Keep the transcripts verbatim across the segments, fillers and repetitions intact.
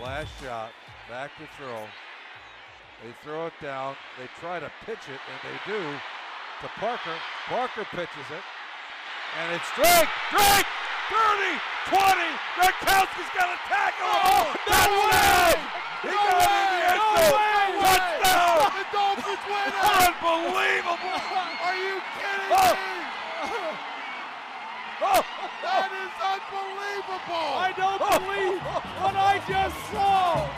last shot, back to throw. They throw it down. They try to pitch it, and they do to Parker. Parker pitches it, and it's Drake. Drake, thirty, twenty. Gronkowski's got a tackle. Oh, no way! He no got way! it in the end No zone. way! Touchdown! The Dolphins win it! Unbelievable! Are you kidding Oh. me? Oh, That is unbelievable! I don't believe what I just saw.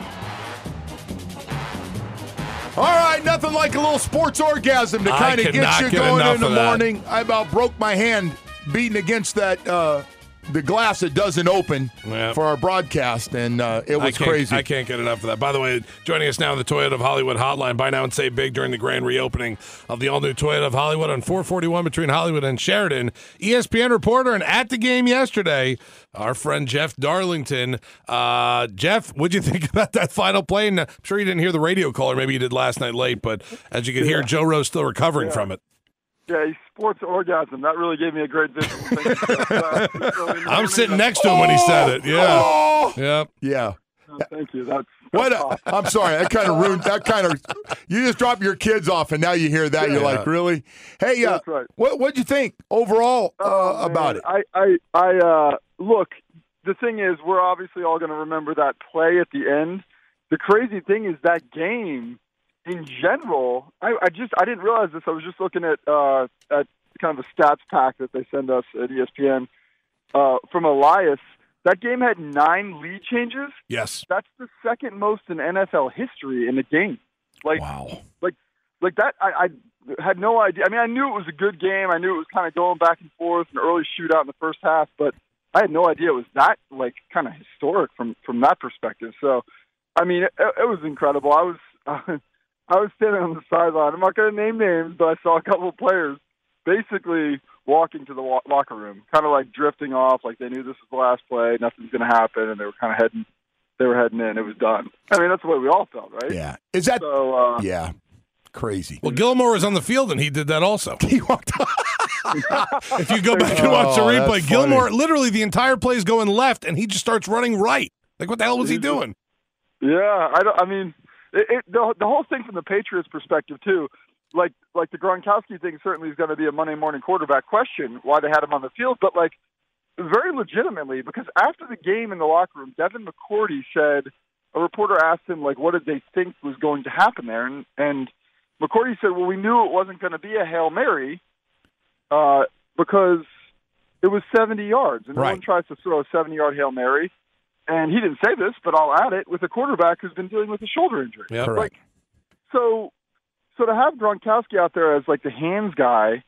All right, nothing like a little sports orgasm to I kind of get cannot you get going enough in the of that. morning. I about broke my hand beating against that uh, the glass that doesn't open Yep. for our broadcast, and uh, it I was can't, crazy. I can't get enough of that. By the way, joining us now on the Toyota of Hollywood hotline. Buy now and save big during the grand reopening of the all-new Toyota of Hollywood on four forty-one between Hollywood and Sheridan. E S P N reporter and at the game yesterday, our friend Jeff Darlington. Uh, Jeff, what'd you think about that final play? And I'm sure you didn't hear the radio call, or maybe you did last night late, but as you could hear, Joe Rose still recovering Yeah. from it. Yeah, he sports orgasm. That really gave me a great visual. Thank you, Jeff. Uh, this early in the I'm morning. sitting next to him when he said it. Yeah. Oh! Yep. Yeah. Oh, thank you. That's, What? that's A, awesome. I'm sorry. That kind of ruined. That kind of. You just drop your kids off, and now you hear that. You're Yeah. like, really? Hey, uh, That's right. what what'd you think overall uh, Oh, about man. it? I, I, I uh, look, the thing is, we're obviously all going to remember that play at the end. The crazy thing is that game, in general, I, I just I didn't realize this. I was just looking at uh, at kind of a stats pack that they send us at E S P N uh, from Elias. That game had nine lead changes. Yes. That's the second most in N F L history in a game. Like, Wow. like, like that. I, I had no idea. I mean, I knew it was a good game. I knew it was kind of going back and forth, an early shootout in the first half, but I had no idea it was that like kind of historic from from that perspective. So, I mean, it, it was incredible. I was uh, I was standing on the sideline. I'm not going to name names, but I saw a couple of players basically walking to the wa- locker room, kind of like drifting off, like they knew this was the last play, nothing's going to happen, and they were kind of heading, they were heading in. It was done. I mean, that's the way we all felt, right? Yeah. Is that? So, uh, Yeah. Crazy. Well, Gilmore was on the field, and he did that also. He walked. If you go back and watch the Oh, replay, that's Gilmore, funny. literally the entire play is going left, and he just starts running right. Like, what the hell was he doing? yeah, I don't. I mean, it, it, the the whole thing from the Patriots' perspective too. Like, like the Gronkowski thing certainly is going to be a Monday morning quarterback question why they had him on the field, but like very legitimately because after the game in the locker room, Devin McCourty said a reporter asked him like, what did they think was going to happen there, and and McCourty said, well, we knew it wasn't going to be a Hail Mary uh, because it was seventy yards, and no Right. one tries to throw a seventy-yard Hail Mary. And he didn't say this, but I'll add it, with a quarterback who's been dealing with a shoulder injury. Yep. Correct. So, so to have Gronkowski out there as like the hands guy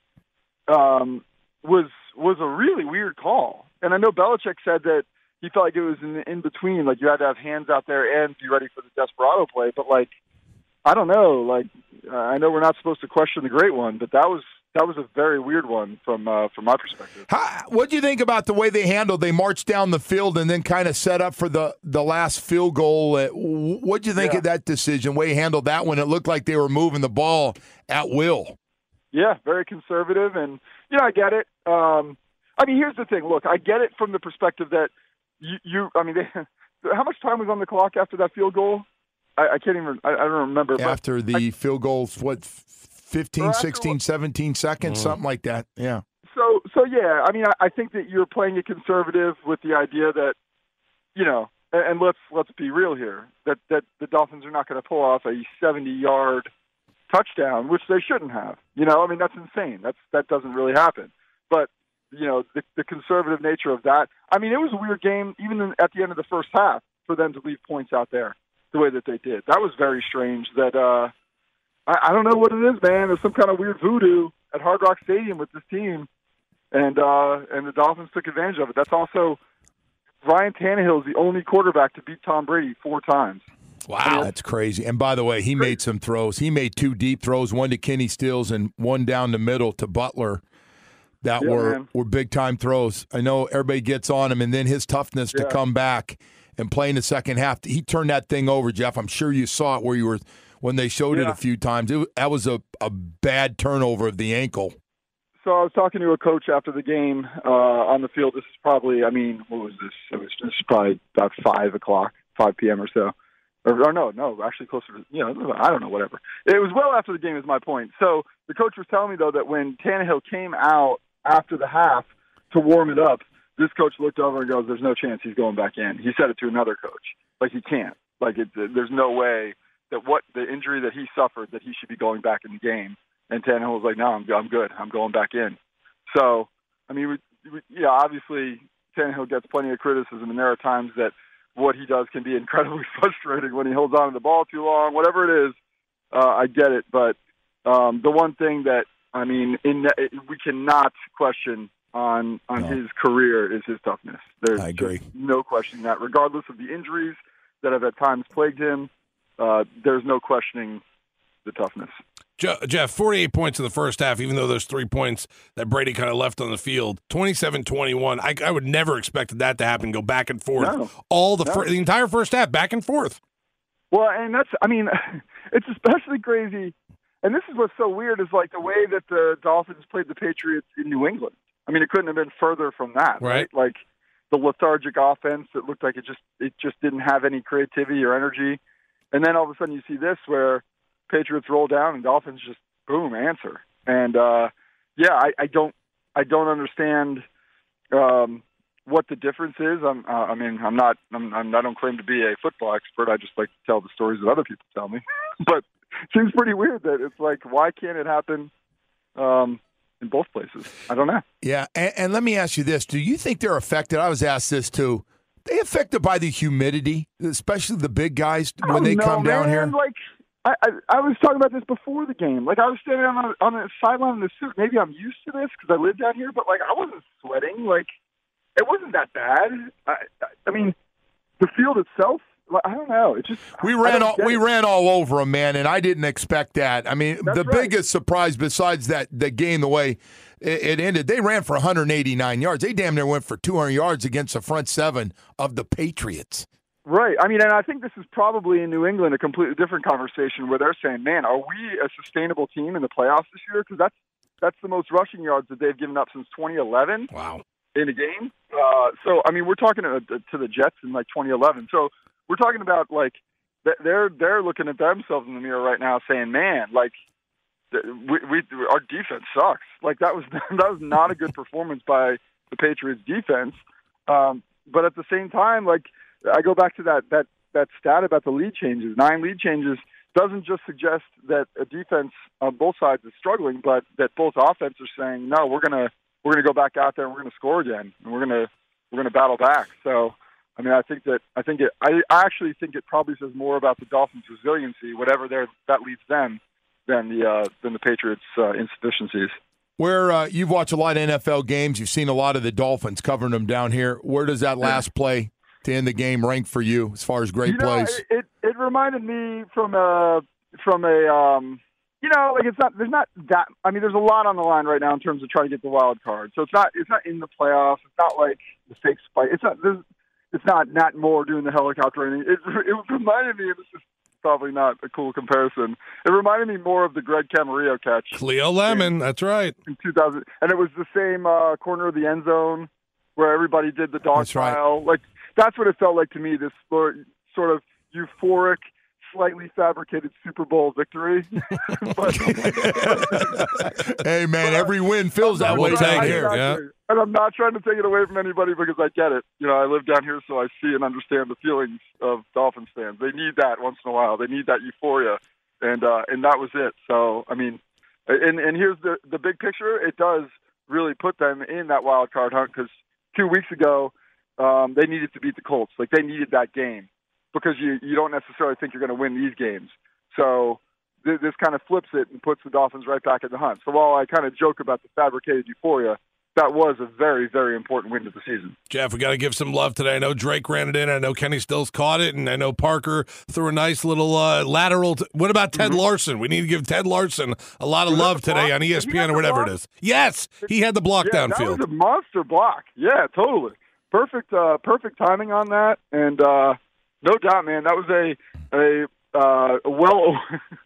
um, was was a really weird call. And I know Belichick said that he felt like it was in, in between, like you had to have hands out there and be ready for the desperado play. But like, I don't know. Like, uh, I know we're not supposed to question the great one, but that was that was a very weird one from uh, from my perspective. What do you think about the way they handled? They marched down the field and then kind of set up for the, the last field goal. What do you think Yeah. of that decision? Way handled that one. It looked like they were moving the ball at will. Yeah, very conservative, and you know I get it. Um, I mean, here's the thing. Look, I get it from the perspective that you. you I mean, they, how much time was on the clock after that field goal? I, I can't even. I, I don't remember. but After the I, field goals, what, fifteen, Or after sixteen, what- seventeen seconds, Mm. something like that. Yeah. So, so yeah. I mean, I, I think that you're playing it conservative with the idea that, you know, and, and let's let's be real here. That that the Dolphins are not going to pull off a seventy-yard touchdown, which they shouldn't have. You know, I mean, that's insane. That's that doesn't really happen. But you know, the, the conservative nature of that. I mean, it was a weird game, even in, at the end of the first half, for them to leave points out there the way that they did. That was very strange. That uh, I, I don't know what it is, man. There's some kind of weird voodoo at Hard Rock Stadium with this team, and uh, and the Dolphins took advantage of it. That's also Ryan Tannehill is the only quarterback to beat Tom Brady four times. Wow. That's crazy. And by the way, he made some throws. He made two deep throws, one to Kenny Stills and one down the middle to Butler. That Yeah, were, man. were big-time throws. I know everybody gets on him, and then his toughness to Yeah. come back and play in the second half. He turned that thing over, Jeff. I'm sure you saw it where you were when they showed it Yeah. a few times. It, wa- that was a, a bad turnover of the ankle. So I was talking to a coach after the game uh, on the field. This is probably, I mean, what was this? It was this is probably about five o'clock, five p.m. or so. Or, or no, no, actually closer to, you know, I don't know, whatever. It was well after the game is my point. So the coach was telling me, though, that when Tannehill came out after the half to warm it up, this coach looked over and goes, there's no chance he's going back in. He said it to another coach. Like, he can't. Like, it, there's no way that what the injury that he suffered, that he should be going back in the game. And Tannehill was like, no, I'm, I'm good. I'm going back in. So, I mean, we, we, yeah, obviously Tannehill gets plenty of criticism, and there are times that what he does can be incredibly frustrating when he holds on to the ball too long, whatever it is. Uh, I get it. But um, the one thing that, I mean, in, it, we cannot question on on no. his career is his toughness. There's I agree. just no questioning that. Regardless of the injuries that have at times plagued him, uh, there's no questioning the toughness. Jeff, forty-eight points in the first half, even though those three points that Brady kind of left on the field. twenty-seven twenty-one. I, I would never expect that to happen, go back and forth. No. All the no. fir- the entire first half, back and forth. Well, and that's, I mean, it's especially crazy. And this is what's so weird is like the way that the Dolphins played the Patriots in New England. I mean, it couldn't have been further from that, right? right? Like the lethargic offense that looked like it just it just didn't have any creativity or energy. And then all of a sudden you see this where Patriots roll down and Dolphins just boom answer. And uh, yeah, I, I don't I don't understand um, what the difference is. I'm uh, I mean I'm not I'm, I'm I don't claim to be a football expert. I just like to tell the stories that other people tell me. But it seems pretty weird that it's like, why can't it happen um, in both places? I don't know. Yeah, and, and let me ask you this: do you think they're affected? I was asked this too. They affected by the humidity, especially the big guys when they know, come down man. here. Like I, I, I was talking about this before the game. Like I was standing on a, on the sideline in the suit. Maybe I'm used to this because I live down here, but like I wasn't sweating. Like it wasn't that bad. I, I, I mean, the field itself. I don't know. It just we ran all we it. ran all over them, man, and I didn't expect that. I mean, That's the right. biggest surprise besides that the game, the way it, it ended, they ran for one hundred eighty-nine yards. They damn near went for two hundred yards against the front seven of the Patriots. Right. I mean, and I think this is probably in New England a completely different conversation where they're saying, "Man, are we a sustainable team in the playoffs this year?" Because that's that's the most rushing yards that they've given up since twenty eleven. Wow. In a game. Uh, so I mean, we're talking to, to the Jets in like twenty eleven. So. We're talking about like they're they're looking at themselves in the mirror right now, saying, "Man, like we, we our defense sucks." Like that was that was not a good performance by the Patriots defense. Um, but at the same time, like I go back to that that that stat about the lead changes. Nine lead changes doesn't just suggest that a defense on both sides is struggling, but that both offenses are saying, "No, we're gonna we're gonna go back out there and we're gonna score again, and we're gonna we're gonna battle back." So. I mean, I think that I think it. I, I actually think it probably says more about the Dolphins' resiliency, whatever that leads them, than the uh, than the Patriots' uh, insufficiencies. Where uh, you've watched a lot of N F L games, you've seen a lot of the Dolphins covering them down here. Where does that last play to end the game rank for you as far as great you know, plays? It, it it reminded me from a from a um, you know like it's not there's not that I mean there's a lot on the line right now in terms of trying to get the wild card. So it's not it's not in the playoffs. It's not like the fake spike. It's not there's. It's not Nat Moore doing the helicopter. It, it reminded me, this is probably not a cool comparison, it reminded me more of the Greg Camarillo catch. Cleo Lemon, in, that's right. In two thousand. And it was the same uh, corner of the end zone where everybody did the dog that's style. Right. Like, that's what it felt like to me, this sort of euphoric, slightly fabricated Super Bowl victory. But, hey, man, every win feels that way down here. Yeah. And I'm not trying to take it away from anybody because I get it. You know, I live down here, so I see and understand the feelings of Dolphins fans. They need that once in a while. They need that euphoria, and uh, and that was it. So, I mean, and and here's the the big picture. It does really put them in that wild card hunt because two weeks ago um, they needed to beat the Colts. Like they needed that game because you you don't necessarily think you're going to win these games. So th- this kind of flips it and puts the Dolphins right back in the hunt. So while I kind of joke about the fabricated euphoria, that was a very, very important win to the season. Jeff, we got to give some love today. I know Drake ran it in. I know Kenny Stills caught it, and I know Parker threw a nice little uh, lateral. T- what about Ted mm-hmm. Larson? We need to give Ted Larson a lot of love today on E S P N or whatever block? it is. Yes, he had the block yeah, downfield. That was a monster block. Yeah, totally. Perfect, uh, perfect timing on that, and uh, no doubt, man, that was a a, uh, a well.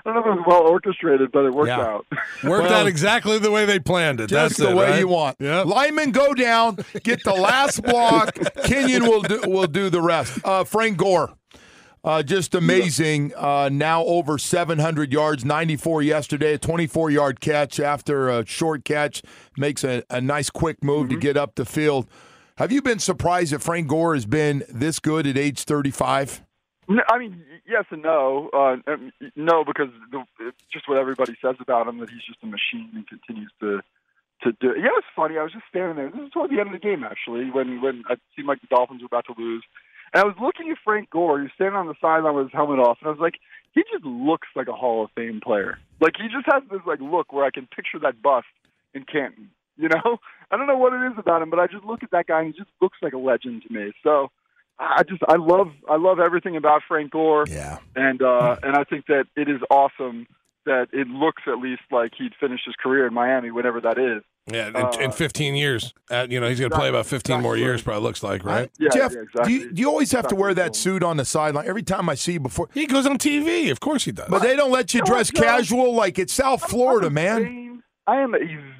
I don't know if it was well orchestrated, but it worked Yeah. out. Worked Well, out exactly the way they planned it. Just That's the it, way right? you want. Yep. Linemen go down, get the last block. Kenyon will do, will do the rest. Uh, Frank Gore, uh, just amazing. Uh, now over seven hundred yards, ninety-four yesterday, a twenty-four-yard catch after a short catch. Makes a, a nice quick move Mm-hmm. to get up the field. Have you been surprised that Frank Gore has been this good at age thirty-five? No, I mean, yes and no. Uh, um, no, because the, it's just what everybody says about him, that he's just a machine and continues to to do it. Yeah, it's funny. I was just standing there. This is toward the end of the game, actually, when when it seemed like the Dolphins were about to lose. And I was looking at Frank Gore. He was standing on the sideline with his helmet off, and I was like, he just looks like a Hall of Fame player. Like, he just has this like look where I can picture that bust in Canton. You know, I don't know what it is about him, but I just look at that guy and he just looks like a legend to me. So I just I love I love everything about Frank Gore. Yeah. And uh, and I think that it is awesome that it looks at least like he'd finished his career in Miami, whenever that is. Yeah, in, Uh, in fifteen years. Uh, you know, he's going to play about fifteen more exactly. years, probably looks like, right? Yeah, Jeff, yeah, exactly. do, you, do you always have to wear that Exactly. suit on the sideline? Every time I see you before. He goes on T V. Of course he does. But they don't let you No, dress no. casual like it's South Florida, I'm a man. vain- I am a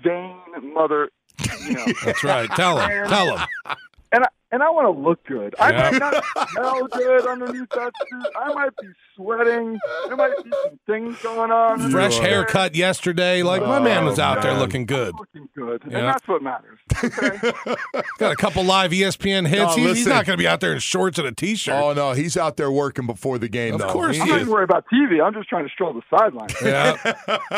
vain mother. You know. That's right. Tell him. Tell him. And I, and I want to look good. I Yeah. might not smell good underneath that suit. I might be sweating. There might be some things going on. Fresh are. haircut yesterday. Like, my man was out there man. looking good. Looking good. Yeah. And that's what matters. Okay? Got a couple live E S P N hits. No, he's, he's listen. not going to be out there in shorts and a T-shirt. Oh, no, he's out there working before the game, Of though. course I'm he not is. even worried about T V. I'm just trying to stroll the sideline. Yeah.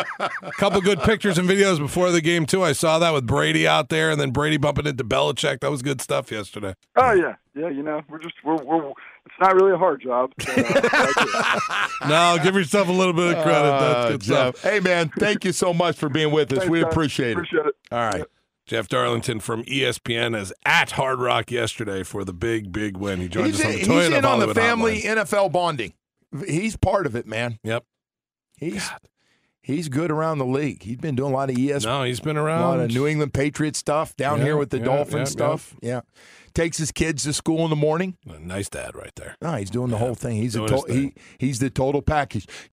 A couple good pictures and videos before the game, too. I saw that with Brady out there and then Brady bumping into Belichick. That was good stuff yesterday. Oh, yeah. Yeah, you know, we're just, we're, we're it's not really a hard job. So, uh, I like it. No, give yourself a little bit of credit. That's Uh, good Jeff. stuff. Hey, man, thank you so much for being with us. Thanks, we guys. appreciate it. Appreciate it. All right. Jeff Darlington from E S P N is at Hard Rock yesterday for the big, big win. He joined He's us on in, the Toyota he's in of on the Hollywood family Hotline. N F L bonding. He's part of it, man. Yep. He's he's good around the league. He's been doing a lot of E S P N. No, he's been A around. lot of New England Patriot stuff down Yeah, here with the yeah, Dolphin yeah, stuff. Yeah. Takes his kids to school in the morning. Nice dad right there. No, he's doing the whole thing. He's a doing to- his thing. he he's the total package.